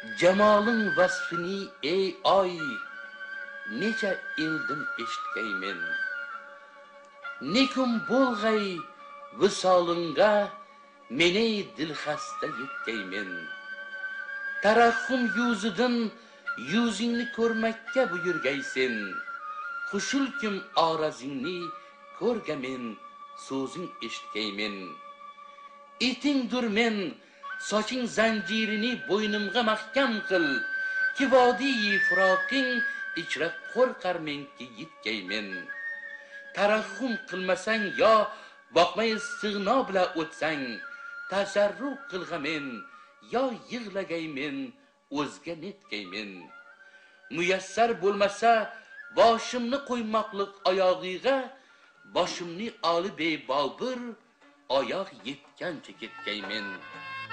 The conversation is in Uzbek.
Jamolin vasfini ey oy, necha eldim eshitgaymen. Nekum bo'lg'ay visolinga, meni dilxasta yetgaymen. Tarahhum yuzidan yuzingni ko'rmakka buyurgaysen. Xushulkim orazingni ko'rgamen, so'zing eshitgaymen. Etingdur men, soching zanjirini bo'ynimga mahkam qil, ki vodiy firoqing ichra qo'rqarmenki yetgaymen. Tarahhum qilmasang yo boqmay istig'no bilan o'tsang, tasarruf qilg'amen yo yig'lagaymen, o'zga netgaymen. Muyassar bo'lmasa boshimni qo'ymoqlik oyog'iga, boshimni olib bobur oyoq yetgancha ketgaymen.